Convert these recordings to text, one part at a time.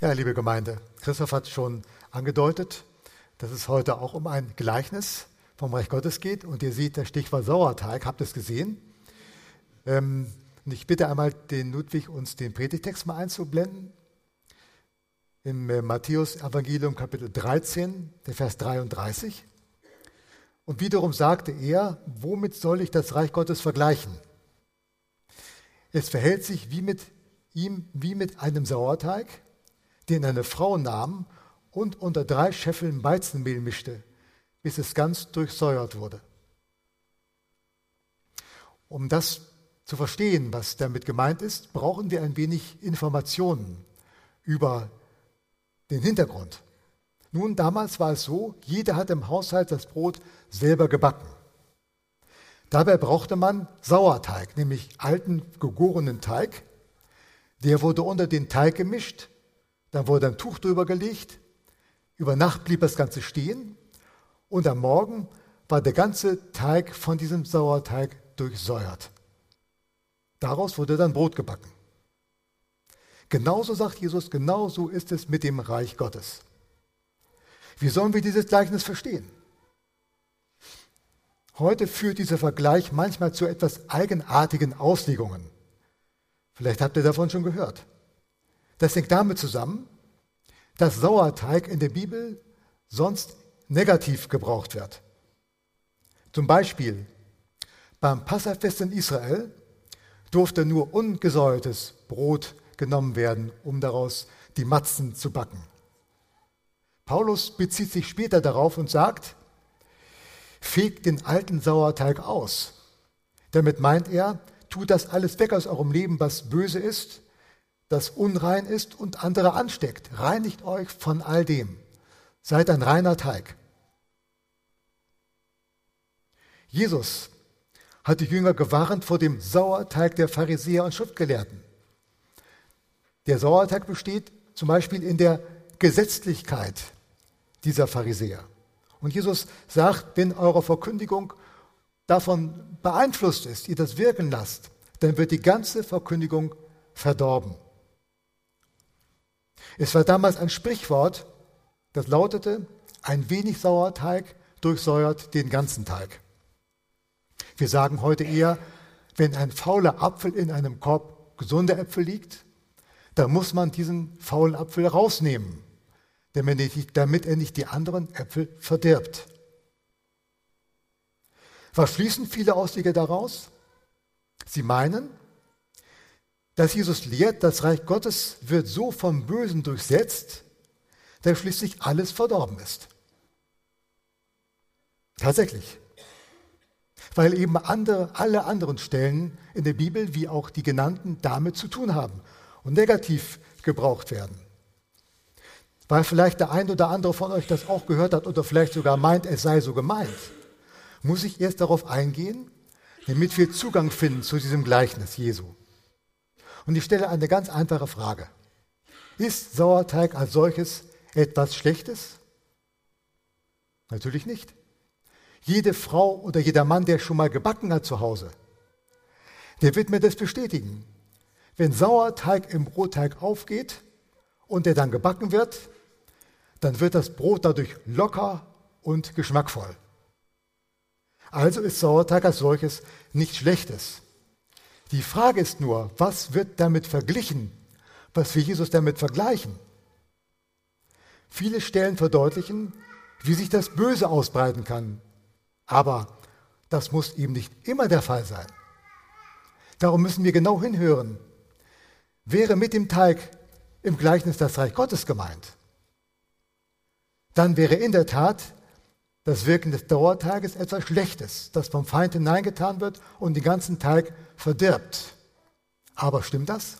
Ja, liebe Gemeinde, Christoph hat schon angedeutet, dass es heute auch um ein Gleichnis vom Reich Gottes geht. Und ihr seht das Stichwort Sauerteig, habt ihr es gesehen? Und ich bitte einmal den Ludwig, uns den Predigtext mal einzublenden. Im Matthäus-Evangelium Kapitel 13, der Vers 33. Und wiederum sagte er, womit soll ich das Reich Gottes vergleichen? Es verhält sich wie mit einem Sauerteig, den eine Frau nahm und unter 3 Scheffeln Weizenmehl mischte, bis es ganz durchsäuert wurde. Um das zu verstehen, was damit gemeint ist, brauchen wir ein wenig Informationen über den Hintergrund. Nun, damals war es so, jeder hat im Haushalt das Brot selber gebacken. Dabei brauchte man Sauerteig, nämlich alten, gegorenen Teig. Der wurde unter den Teig gemischt, dann wurde ein Tuch drüber gelegt, über Nacht blieb das Ganze stehen und am Morgen war der ganze Teig von diesem Sauerteig durchsäuert. Daraus wurde dann Brot gebacken. Genauso sagt Jesus, genauso ist es mit dem Reich Gottes. Wie sollen wir dieses Gleichnis verstehen? Heute führt dieser Vergleich manchmal zu etwas eigenartigen Auslegungen. Vielleicht habt ihr davon schon gehört. Das hängt damit zusammen, dass Sauerteig in der Bibel sonst negativ gebraucht wird. Zum Beispiel beim Passafest in Israel durfte nur ungesäuertes Brot genommen werden, um daraus die Matzen zu backen. Paulus bezieht sich später darauf und sagt, fegt den alten Sauerteig aus. Damit meint er, tut das alles weg aus eurem Leben, was böse ist, das unrein ist und andere ansteckt. Reinigt euch von all dem. Seid ein reiner Teig. Jesus hat die Jünger gewarnt vor dem Sauerteig der Pharisäer und Schriftgelehrten. Der Sauerteig besteht zum Beispiel in der Gesetzlichkeit dieser Pharisäer. Und Jesus sagt, wenn eure Verkündigung davon beeinflusst ist, ihr das wirken lasst, dann wird die ganze Verkündigung verdorben. Es war damals ein Sprichwort, das lautete, ein wenig Sauerteig durchsäuert den ganzen Teig. Wir sagen heute eher, wenn ein fauler Apfel in einem Korb gesunder Äpfel liegt, dann muss man diesen faulen Apfel rausnehmen, damit er nicht die anderen Äpfel verdirbt. Was schließen viele Ausleger daraus? Sie meinen, dass Jesus lehrt, das Reich Gottes wird so vom Bösen durchsetzt, dass schließlich alles verdorben ist. Tatsächlich. Weil eben alle anderen Stellen in der Bibel, wie auch die genannten, damit zu tun haben und negativ gebraucht werden. Weil vielleicht der ein oder andere von euch das auch gehört hat oder vielleicht sogar meint, es sei so gemeint, muss ich erst darauf eingehen, damit wir Zugang finden zu diesem Gleichnis Jesu. Und ich stelle eine ganz einfache Frage. Ist Sauerteig als solches etwas Schlechtes? Natürlich nicht. Jede Frau oder jeder Mann, der schon mal gebacken hat zu Hause, der wird mir das bestätigen. Wenn Sauerteig im Brotteig aufgeht und der dann gebacken wird, dann wird das Brot dadurch locker und geschmackvoll. Also ist Sauerteig als solches nichts Schlechtes. Die Frage ist nur, was wird damit verglichen, was wir Jesus damit vergleichen? Viele Stellen verdeutlichen, wie sich das Böse ausbreiten kann. Aber das muss eben nicht immer der Fall sein. Darum müssen wir genau hinhören. Wäre mit dem Teig im Gleichnis das Reich Gottes gemeint, dann wäre in der Tat das Wirken des Sauerteiges etwas Schlechtes, das vom Feind hineingetan wird und den ganzen Teig verdirbt. Aber stimmt das?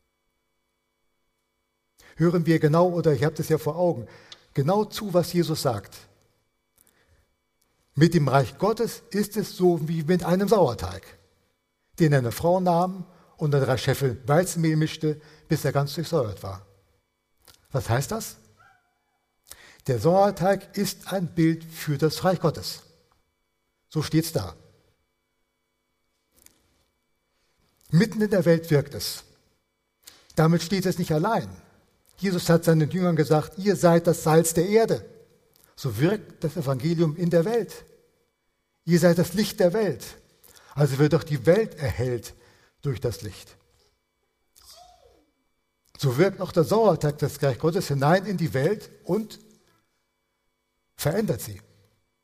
Hören wir genau, oder ich habe das ja vor Augen, genau zu, was Jesus sagt. Mit dem Reich Gottes ist es so wie mit einem Sauerteig, den eine Frau nahm und 3 Scheffel Weizenmehl mischte, bis er ganz durchsäuert war. Was heißt das? Der Sauerteig ist ein Bild für das Reich Gottes. So steht es da. Mitten in der Welt wirkt es. Damit steht es nicht allein. Jesus hat seinen Jüngern gesagt, ihr seid das Salz der Erde. So wirkt das Evangelium in der Welt. Ihr seid das Licht der Welt. Also wird doch die Welt erhellt durch das Licht. So wirkt auch der Sauerteig des Reich Gottes hinein in die Welt und verändert sie.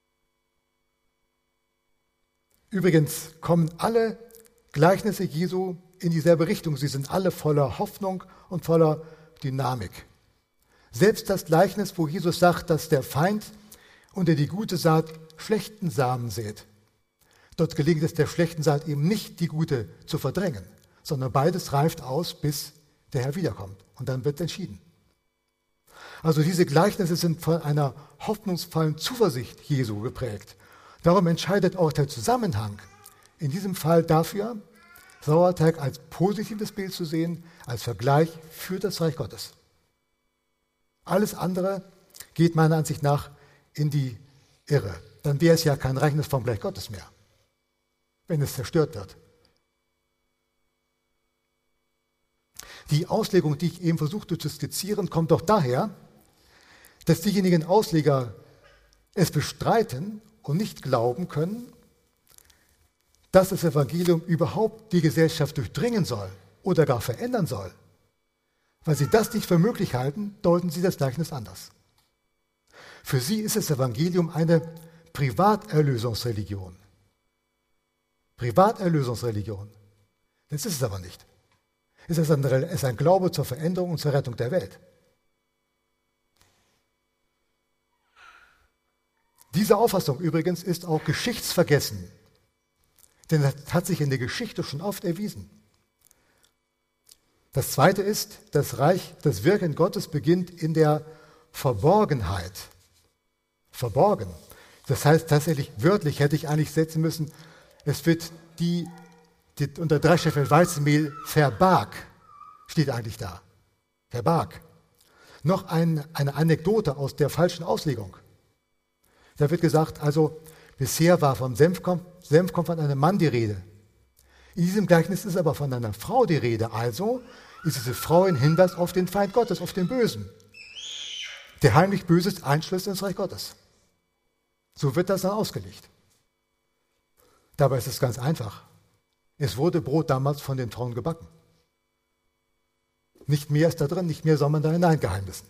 Übrigens kommen alle Gleichnisse Jesu in dieselbe Richtung. Sie sind alle voller Hoffnung und voller Dynamik. Selbst das Gleichnis, wo Jesus sagt, dass der Feind unter die gute Saat schlechten Samen sät. Dort gelingt es der schlechten Saat eben nicht, die gute zu verdrängen, sondern beides reift aus, bis der Herr wiederkommt. Und dann wird entschieden. Also diese Gleichnisse sind von einer hoffnungsvollen Zuversicht Jesu geprägt. Darum entscheidet auch der Zusammenhang in diesem Fall dafür, Sauerteig als positives Bild zu sehen, als Vergleich für das Reich Gottes. Alles andere geht meiner Ansicht nach in die Irre. Dann wäre es ja kein Reichnis vom Reich Gottes mehr, wenn es zerstört wird. Die Auslegung, die ich eben versuchte zu skizzieren, kommt doch daher, dass diejenigen Ausleger es bestreiten und nicht glauben können, dass das Evangelium überhaupt die Gesellschaft durchdringen soll oder gar verändern soll. Weil sie das nicht für möglich halten, deuten sie das Gleichnis anders. Für sie ist das Evangelium eine Privaterlösungsreligion. Privaterlösungsreligion. Das ist es aber nicht. Es ist ein Glaube zur Veränderung und zur Rettung der Welt. Diese Auffassung übrigens ist auch geschichtsvergessen. Denn das hat sich in der Geschichte schon oft erwiesen. Das Zweite ist, das Wirken Gottes beginnt in der Verborgenheit. Verborgen. Das heißt tatsächlich wörtlich, hätte ich eigentlich setzen müssen, es wird die unter 3 Scheffel Weizenmehl verbarg, steht eigentlich da. Verbarg. Noch eine Anekdote aus der falschen Auslegung. Da wird gesagt, also bisher war vom Senfkorn von einem Mann die Rede. In diesem Gleichnis ist aber von einer Frau die Rede. Also ist diese Frau ein Hinweis auf den Feind Gottes, auf den Bösen. Der heimlich Böses einschließt ins Reich Gottes. So wird das dann ausgelegt. Dabei ist es ganz einfach. Es wurde Brot damals von den Frauen gebacken. Nicht mehr ist da drin, nicht mehr soll man da hineingeheimnissen.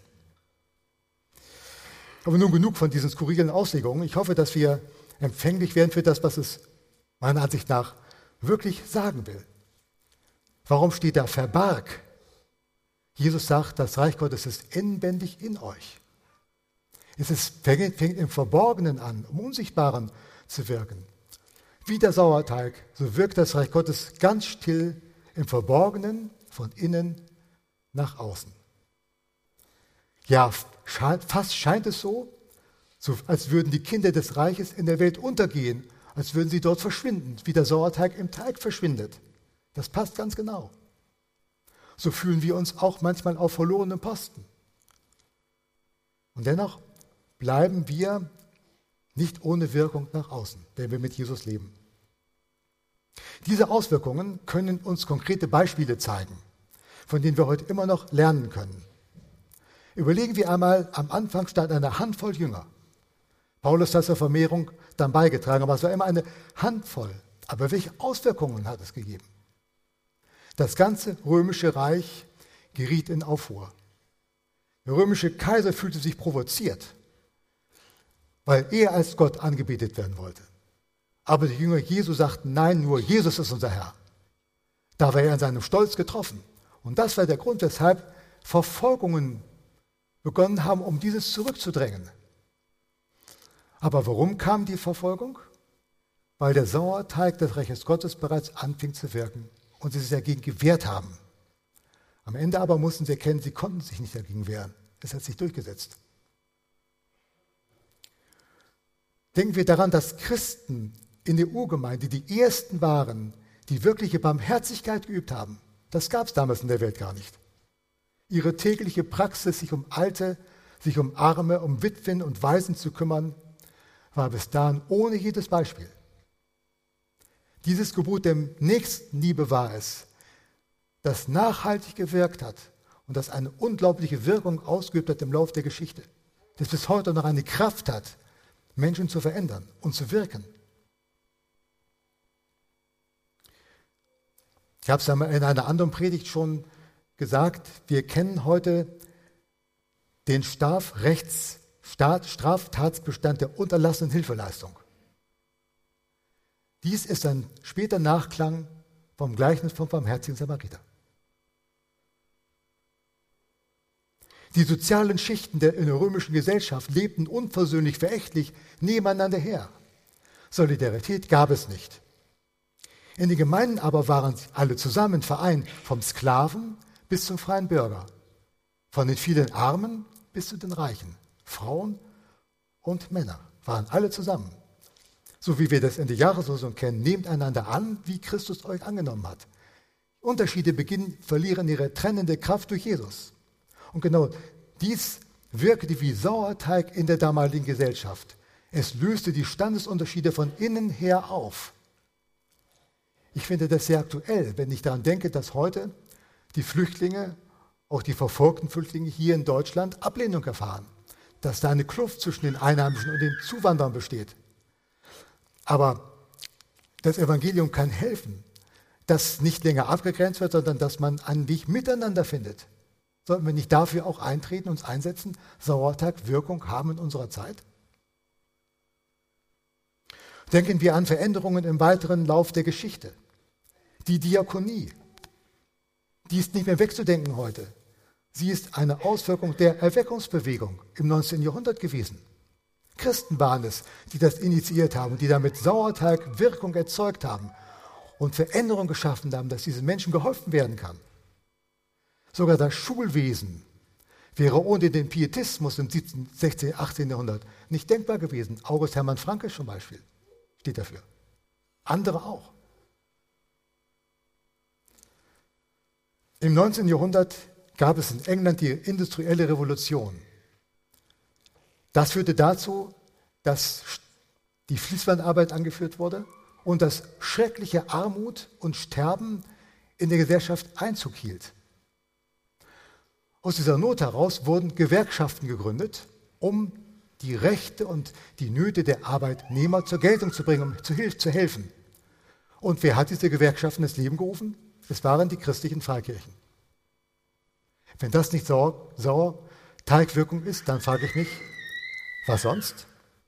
Aber nun genug von diesen skurrilen Auslegungen. Ich hoffe, dass wir empfänglich werden für das, was es meiner Ansicht nach wirklich sagen will. Warum steht da verbarg? Jesus sagt, das Reich Gottes ist inwendig in euch. Fängt im Verborgenen an, im Unsichtbaren zu wirken. Wie der Sauerteig, so wirkt das Reich Gottes ganz still im Verborgenen, von innen nach außen. Ja, fast scheint es so, als würden die Kinder des Reiches in der Welt untergehen, als würden sie dort verschwinden, wie der Sauerteig im Teig verschwindet. Das passt ganz genau. So fühlen wir uns auch manchmal auf verlorenen Posten. Und dennoch bleiben wir nicht ohne Wirkung nach außen, wenn wir mit Jesus leben. Diese Auswirkungen können uns konkrete Beispiele zeigen, von denen wir heute immer noch lernen können. Überlegen wir einmal, am Anfang stand eine Handvoll Jünger. Paulus hat zur Vermehrung dann beigetragen, aber es war immer eine Handvoll. Aber welche Auswirkungen hat es gegeben? Das ganze römische Reich geriet in Aufruhr. Der römische Kaiser fühlte sich provoziert, weil er als Gott angebetet werden wollte. Aber die Jünger Jesu sagten, nein, nur Jesus ist unser Herr. Da war er in seinem Stolz getroffen. Und das war der Grund, weshalb Verfolgungen begonnen haben, um dieses zurückzudrängen. Aber warum kam die Verfolgung? Weil der Sauerteig des Reiches Gottes bereits anfing zu wirken und sie sich dagegen gewehrt haben. Am Ende aber mussten sie erkennen, sie konnten sich nicht dagegen wehren. Es hat sich durchgesetzt. Denken wir daran, dass Christen in der Urgemeinde die ersten waren, die wirkliche Barmherzigkeit geübt haben. Das gab es damals in der Welt gar nicht. Ihre tägliche Praxis, sich um Alte, sich um Arme, um Witwen und Waisen zu kümmern, war bis dahin ohne jedes Beispiel. Dieses Gebot der Nächstenliebe war es, das nachhaltig gewirkt hat und das eine unglaubliche Wirkung ausgeübt hat im Laufe der Geschichte, das bis heute noch eine Kraft hat, Menschen zu verändern und zu wirken. Ich habe es in einer anderen Predigt schon gesagt, wir kennen heute den Straftatsbestand der unterlassenen Hilfeleistung. Dies ist ein später Nachklang vom Gleichnis vom barmherzigen Samariter. Die sozialen Schichten in der römischen Gesellschaft lebten unversöhnlich, verächtlich nebeneinander her. Solidarität gab es nicht. In den Gemeinden aber waren alle zusammen vereint, vom Sklaven bis zum freien Bürger, von den vielen Armen bis zu den Reichen. Frauen und Männer waren alle zusammen. So wie wir das in der Jahreslosung kennen, nehmt einander an, wie Christus euch angenommen hat. Unterschiede verlieren ihre trennende Kraft durch Jesus. Und genau dies wirkte wie Sauerteig in der damaligen Gesellschaft. Es löste die Standesunterschiede von innen her auf. Ich finde das sehr aktuell, wenn ich daran denke, dass heute die Flüchtlinge, auch die verfolgten Flüchtlinge hier in Deutschland, Ablehnung erfahren. Dass da eine Kluft zwischen den Einheimischen und den Zuwanderern besteht. Aber das Evangelium kann helfen, dass nicht länger abgegrenzt wird, sondern dass man einen Weg miteinander findet. Sollten wir nicht dafür auch eintreten, uns einsetzen, Sauerteig Wirkung haben in unserer Zeit? Denken wir an Veränderungen im weiteren Lauf der Geschichte. Die Diakonie, die ist nicht mehr wegzudenken heute. Sie ist eine Auswirkung der Erweckungsbewegung im 19. Jahrhundert gewesen. Christen waren es, die das initiiert haben, die damit Sauerteig Wirkung erzeugt haben und Veränderung geschaffen haben, dass diesen Menschen geholfen werden kann. Sogar das Schulwesen wäre ohne den Pietismus im 17., 16., 18. Jahrhundert nicht denkbar gewesen. August Hermann Francke zum Beispiel steht dafür. Andere auch. Im 19. Jahrhundert gab es in England die industrielle Revolution. Das führte dazu, dass die Fließbandarbeit angeführt wurde und dass schreckliche Armut und Sterben in der Gesellschaft Einzug hielt. Aus dieser Not heraus wurden Gewerkschaften gegründet, um die Rechte und die Nöte der Arbeitnehmer zur Geltung zu bringen, um zu helfen. Und wer hat diese Gewerkschaften ins Leben gerufen? Es waren die christlichen Freikirchen. Wenn das nicht Sauerteigwirkung ist, dann frage ich mich, was sonst?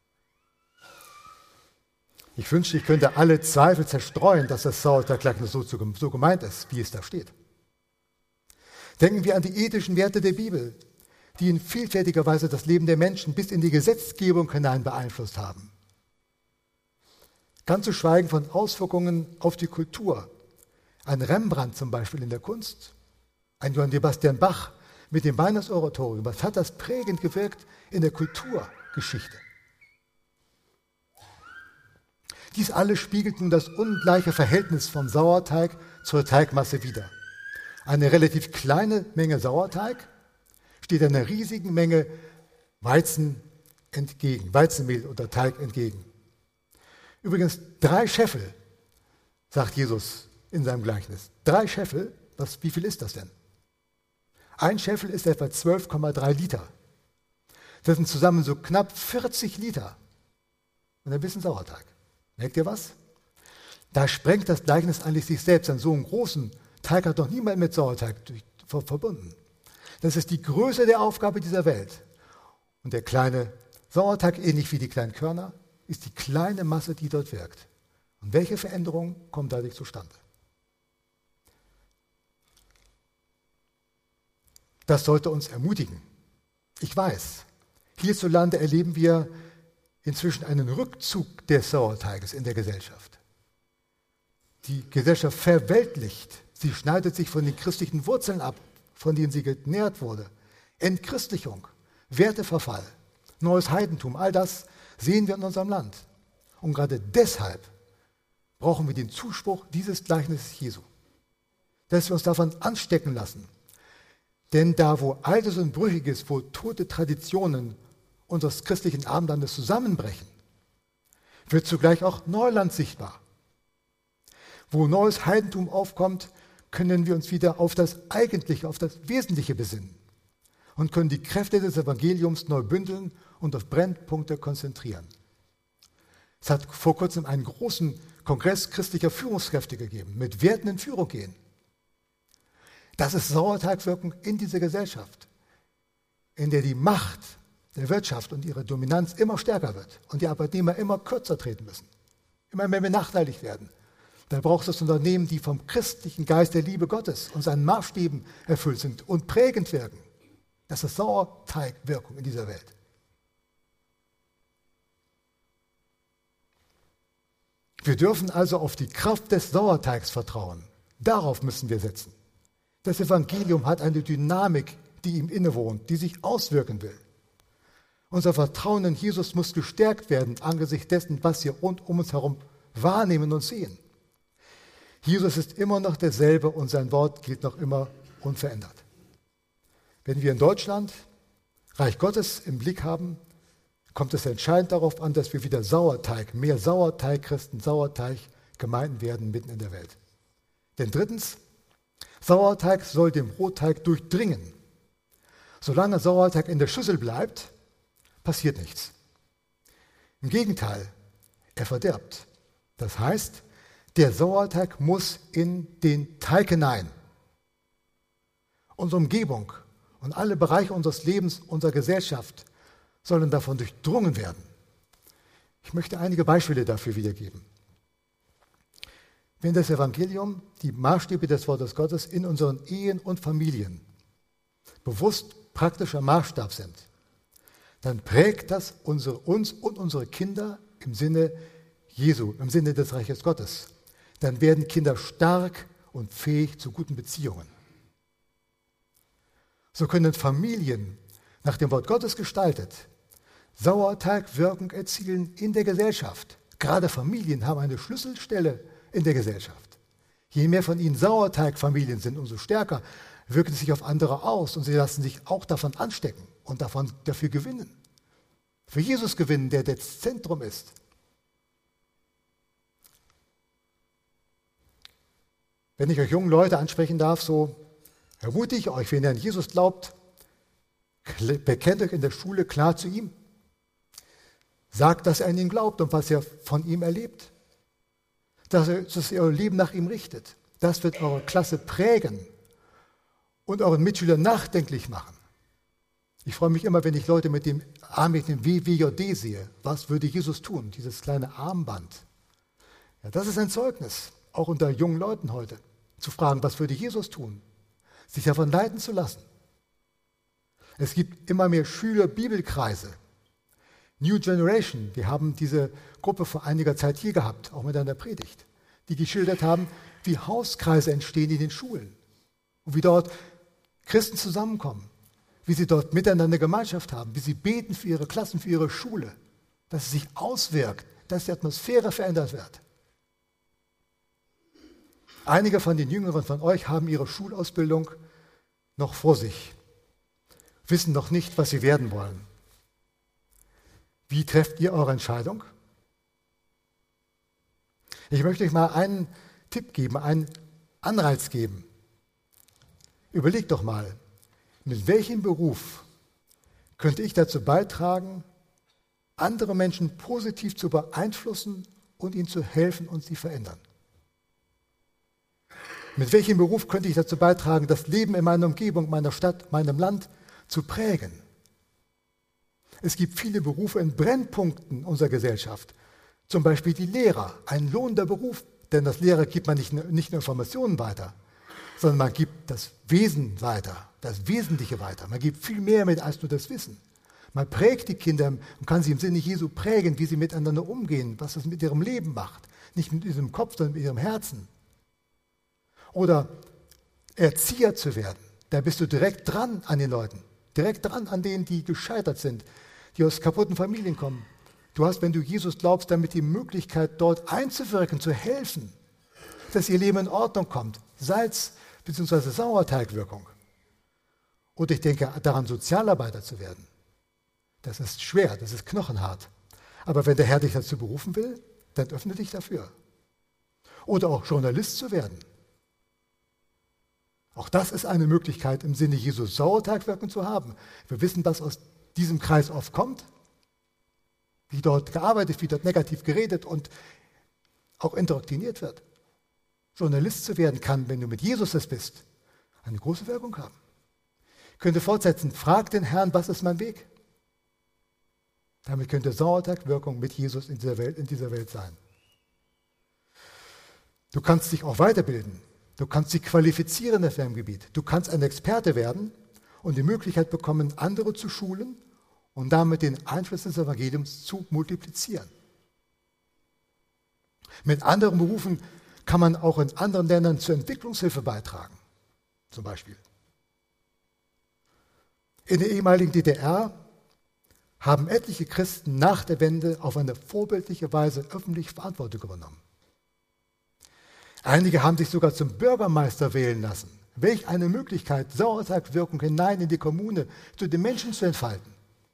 Ich wünschte, ich könnte alle Zweifel zerstreuen, dass das Sauerteiggleichnis so gemeint ist, wie es da steht. Denken wir an die ethischen Werte der Bibel, die in vielfältiger Weise das Leben der Menschen bis in die Gesetzgebung hinein beeinflusst haben. Ganz zu schweigen von Auswirkungen auf die Kultur. Ein Rembrandt zum Beispiel in der Kunst, ein Johann Sebastian Bach mit dem Weihnachtsoratorium, was hat das prägend gewirkt in der Kulturgeschichte? Dies alles spiegelt nun das ungleiche Verhältnis vom Sauerteig zur Teigmasse wider. Eine relativ kleine Menge Sauerteig steht einer riesigen Menge Weizenmehl oder Teig entgegen. Übrigens 3 Scheffel, sagt Jesus in seinem Gleichnis. 3 Scheffel, wie viel ist das denn? Ein Scheffel ist etwa 12,3 Liter. Das sind zusammen so knapp 40 Liter und ein bisschen Sauerteig. Merkt ihr was? Da sprengt das Gleichnis eigentlich sich selbst. An so einem großen Teig hat doch niemand mit Sauerteig verbunden. Das ist die Größe der Aufgabe dieser Welt. Und der kleine Sauerteig, ähnlich wie die kleinen Körner, ist die kleine Masse, die dort wirkt. Und welche Veränderungen kommen dadurch zustande? Das sollte uns ermutigen. Ich weiß, hierzulande erleben wir inzwischen einen Rückzug des Sauerteiges in der Gesellschaft. Die Gesellschaft verweltlicht. Sie schneidet sich von den christlichen Wurzeln ab, von denen sie genährt wurde. Entchristlichung, Werteverfall, neues Heidentum, all das sehen wir in unserem Land. Und gerade deshalb brauchen wir den Zuspruch dieses Gleichnisses Jesu. Dass wir uns davon anstecken lassen. Denn da, wo Altes und Brüchiges, wo tote Traditionen unseres christlichen Abendlandes zusammenbrechen, wird zugleich auch Neuland sichtbar. Wo neues Heidentum aufkommt, können wir uns wieder auf das Eigentliche, auf das Wesentliche besinnen und können die Kräfte des Evangeliums neu bündeln und auf Brennpunkte konzentrieren. Es hat vor kurzem einen großen Kongress christlicher Führungskräfte gegeben, mit Werten in Führung gehen. Das ist Sauerteigwirkung in dieser Gesellschaft, in der die Macht der Wirtschaft und ihre Dominanz immer stärker wird und die Arbeitnehmer immer kürzer treten müssen, immer mehr benachteiligt werden. Da braucht es Unternehmen, die vom christlichen Geist der Liebe Gottes und seinen Maßstäben erfüllt sind und prägend wirken. Das ist Sauerteigwirkung in dieser Welt. Wir dürfen also auf die Kraft des Sauerteigs vertrauen. Darauf müssen wir setzen. Das Evangelium hat eine Dynamik, die ihm innewohnt, die sich auswirken will. Unser Vertrauen in Jesus muss gestärkt werden angesichts dessen, was wir rund um uns herum wahrnehmen und sehen. Jesus ist immer noch derselbe und sein Wort gilt noch immer unverändert. Wenn wir in Deutschland Reich Gottes im Blick haben, kommt es entscheidend darauf an, dass wir wieder mehr Sauerteig-Christen, Sauerteig-Gemeinden werden mitten in der Welt. Denn drittens, Sauerteig soll den Brotteig durchdringen. Solange Sauerteig in der Schüssel bleibt, passiert nichts. Im Gegenteil, er verderbt. Das heißt, der Sauerteig muss in den Teig hinein. Unsere Umgebung und alle Bereiche unseres Lebens, unserer Gesellschaft sollen davon durchdrungen werden. Ich möchte einige Beispiele dafür wiedergeben. Wenn das Evangelium, die Maßstäbe des Wortes Gottes in unseren Ehen und Familien bewusst praktischer Maßstab sind, dann prägt das uns und unsere Kinder im Sinne Jesu, im Sinne des Reiches Gottes. Dann werden Kinder stark und fähig zu guten Beziehungen. So können Familien nach dem Wort Gottes gestaltet Sauerteigwirkung erzielen in der Gesellschaft. Gerade Familien haben eine Schlüsselstelle in der Gesellschaft. Je mehr von ihnen Sauerteigfamilien sind, umso stärker wirken sie sich auf andere aus und sie lassen sich auch davon anstecken und dafür gewinnen. Für Jesus gewinnen, der das Zentrum ist. Wenn ich euch jungen Leute ansprechen darf, so ermutige ich euch, wenn ihr an Jesus glaubt, bekennt euch in der Schule klar zu ihm. Sagt, dass ihr an ihn glaubt und was ihr von ihm erlebt. Dass ihr euer Leben nach ihm richtet. Das wird eure Klasse prägen und euren Mitschülern nachdenklich machen. Ich freue mich immer, wenn ich Leute mit dem Arm mit dem WWJD sehe. Was würde Jesus tun? Dieses kleine Armband. Ja, das ist ein Zeugnis, auch unter jungen Leuten heute. Zu fragen, was würde Jesus tun? Sich davon leiten zu lassen. Es gibt immer mehr Schüler-Bibelkreise. New Generation, wir haben diese Gruppe vor einiger Zeit hier gehabt, auch mit einer Predigt, die geschildert haben, wie Hauskreise entstehen in den Schulen und wie dort Christen zusammenkommen, wie sie dort miteinander Gemeinschaft haben, wie sie beten für ihre Klassen, für ihre Schule, dass es sich auswirkt, dass die Atmosphäre verändert wird. Einige von den Jüngeren von euch haben ihre Schulausbildung noch vor sich, wissen noch nicht, was sie werden wollen. Wie trefft ihr eure Entscheidung? Ich möchte euch mal einen Tipp geben, einen Anreiz geben. Überlegt doch mal, mit welchem Beruf könnte ich dazu beitragen, andere Menschen positiv zu beeinflussen und ihnen zu helfen und sie verändern? Mit welchem Beruf könnte ich dazu beitragen, das Leben in meiner Umgebung, meiner Stadt, meinem Land zu prägen? Es gibt viele Berufe in Brennpunkten unserer Gesellschaft. Zum Beispiel die Lehrer, ein lohnender Beruf, denn als Lehrer gibt man nicht nur Informationen weiter, sondern man gibt das Wesen weiter, das Wesentliche weiter. Man gibt viel mehr mit als nur das Wissen. Man prägt die Kinder und kann sie im Sinne Jesu prägen, wie sie miteinander umgehen, was das mit ihrem Leben macht. Nicht mit ihrem Kopf, sondern mit ihrem Herzen. Oder Erzieher zu werden, da bist du direkt dran an den Leuten, direkt dran an denen, die gescheitert sind, die aus kaputten Familien kommen. Du hast, wenn du Jesus glaubst, damit die Möglichkeit, dort einzuwirken, zu helfen, dass ihr Leben in Ordnung kommt. Salz- bzw. Sauerteigwirkung. Und ich denke daran, Sozialarbeiter zu werden. Das ist schwer, das ist knochenhart. Aber wenn der Herr dich dazu berufen will, dann öffne dich dafür. Oder auch Journalist zu werden. Auch das ist eine Möglichkeit, im Sinne Jesu Sauerteigwirkung zu haben. Wir wissen, was aus diesem Kreis oft kommt, wie dort gearbeitet, wie dort negativ geredet und auch indoktriniert wird. Journalist zu werden kann, wenn du mit Jesus es bist, eine große Wirkung haben. Ich könnte fortsetzen, frag den Herrn, was ist mein Weg? Damit könnte Sauerteigwirkung mit Jesus in dieser Welt sein. Du kannst dich auch weiterbilden. Du kannst dich qualifizieren auf deinem Gebiet. Du kannst ein Experte werden und die Möglichkeit bekommen, andere zu schulen und damit den Einfluss des Evangeliums zu multiplizieren. Mit anderen Berufen kann man auch in anderen Ländern zur Entwicklungshilfe beitragen, zum Beispiel. In der ehemaligen DDR haben etliche Christen nach der Wende auf eine vorbildliche Weise öffentlich Verantwortung übernommen. Einige haben sich sogar zum Bürgermeister wählen lassen. Welch eine Möglichkeit, Sauerteigwirkung hinein in die Kommune zu den Menschen zu entfalten.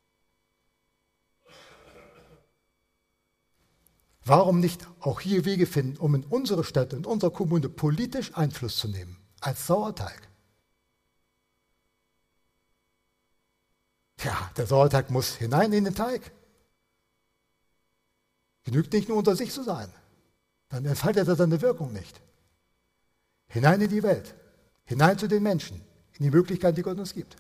Warum nicht auch hier Wege finden, um in unsere Stadt, in unserer Kommune politisch Einfluss zu nehmen, als Sauerteig? Ja, der Sauerteig muss hinein in den Teig. Genügt nicht nur unter sich zu sein, dann entfaltet er seine Wirkung nicht. Hinein in die Welt, hinein zu den Menschen, in die Möglichkeiten, die Gott uns gibt.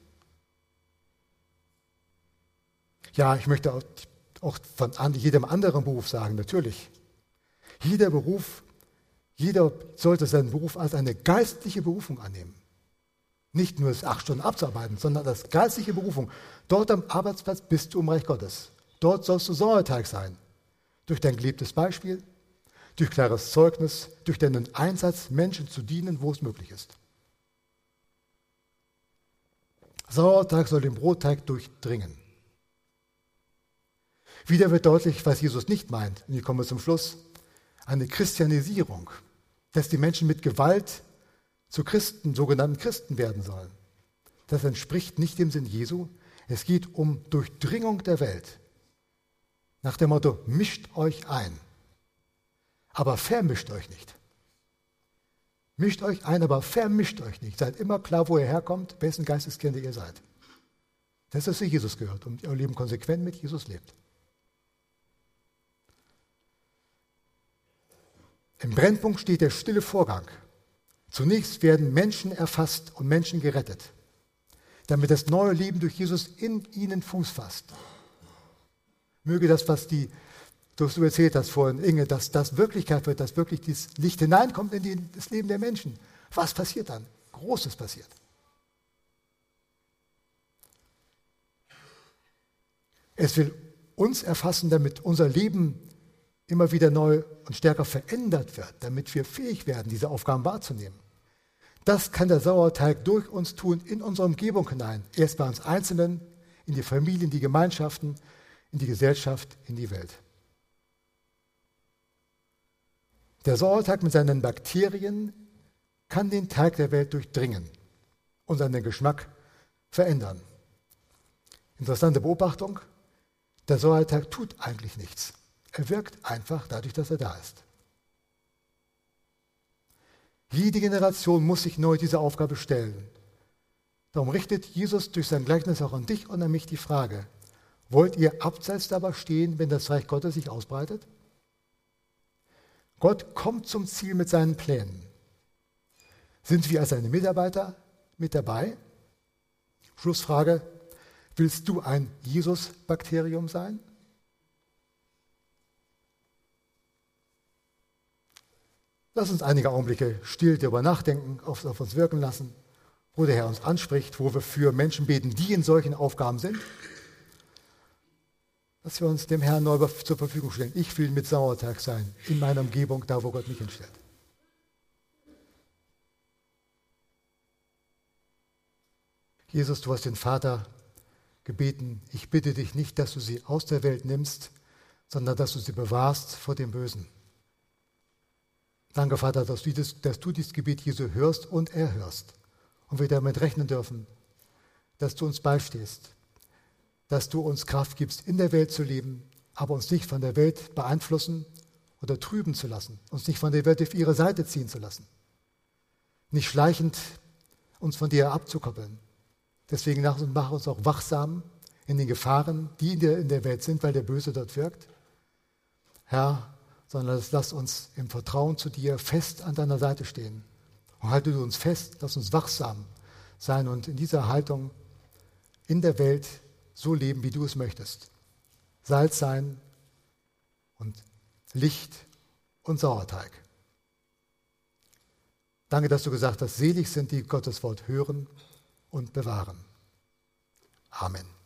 Ja, ich möchte auch von jedem anderen Beruf sagen, natürlich. Jeder sollte seinen Beruf als eine geistliche Berufung annehmen. Nicht nur das 8 Stunden abzuarbeiten, sondern als geistliche Berufung. Dort am Arbeitsplatz bist du im Reich Gottes. Dort sollst du Sauerteig sein. Durch dein gelebtes Beispiel, durch klares Zeugnis, durch deinen Einsatz, Menschen zu dienen, wo es möglich ist. Sauerteig soll den Brotteig durchdringen. Wieder wird deutlich, was Jesus nicht meint. Und ich komme zum Schluss. Eine Christianisierung, dass die Menschen mit Gewalt zu Christen, sogenannten Christen werden sollen. Das entspricht nicht dem Sinn Jesu. Es geht um Durchdringung der Welt. Nach dem Motto, mischt euch ein. Aber vermischt euch nicht. Mischt euch ein, aber vermischt euch nicht. Seid immer klar, wo ihr herkommt, wessen Geisteskinder ihr seid. Das ist, wie Jesus gehört und euer Leben konsequent mit Jesus lebt. Im Brennpunkt steht der stille Vorgang. Zunächst werden Menschen erfasst und Menschen gerettet, damit das neue Leben durch Jesus in ihnen Fuß fasst. Möge das, was du erzählt hast vorhin, Inge, dass das Wirklichkeit wird, dass wirklich dieses Licht hineinkommt in das Leben der Menschen. Was passiert dann? Großes passiert. Es will uns erfassen, damit unser Leben immer wieder neu und stärker verändert wird, damit wir fähig werden, diese Aufgaben wahrzunehmen. Das kann der Sauerteig durch uns tun, in unsere Umgebung hinein. Erst bei uns Einzelnen, in die Familien, die Gemeinschaften, in die Gesellschaft, in die Welt. Der Sauerteig mit seinen Bakterien kann den Teig der Welt durchdringen und seinen Geschmack verändern. Interessante Beobachtung, der Sauerteig tut eigentlich nichts. Er wirkt einfach dadurch, dass er da ist. Jede Generation muss sich neu dieser Aufgabe stellen. Darum richtet Jesus durch sein Gleichnis auch an dich und an mich die Frage, wollt ihr abseits dabei stehen, wenn das Reich Gottes sich ausbreitet? Gott kommt zum Ziel mit seinen Plänen. Sind wir als seine Mitarbeiter mit dabei? Schlussfrage, willst du ein Jesus-Bakterium sein? Lass uns einige Augenblicke still darüber nachdenken, auf uns wirken lassen, wo der Herr uns anspricht, wo wir für Menschen beten, die in solchen Aufgaben sind. Dass wir uns dem Herrn neu zur Verfügung stellen. Ich will mit Sauerteig sein, in meiner Umgebung, da wo Gott mich hinstellt. Jesus, du hast den Vater gebeten, ich bitte dich nicht, dass du sie aus der Welt nimmst, sondern dass du sie bewahrst vor dem Bösen. Danke, Vater, dass du dieses Gebet Jesu hörst und erhörst und wir damit rechnen dürfen, dass du uns beistehst, dass du uns Kraft gibst, in der Welt zu leben, aber uns nicht von der Welt beeinflussen oder trüben zu lassen, uns nicht von der Welt auf ihre Seite ziehen zu lassen, nicht schleichend uns von dir abzukoppeln. Deswegen mach uns auch wachsam in den Gefahren, die in der Welt sind, weil der Böse dort wirkt. Herr, sondern lass uns im Vertrauen zu dir fest an deiner Seite stehen. Und halte du uns fest, lass uns wachsam sein und in dieser Haltung in der Welt so leben, wie du es möchtest. Salz sein und Licht und Sauerteig. Danke, dass du gesagt hast, selig sind die Gottes Wort hören und bewahren. Amen.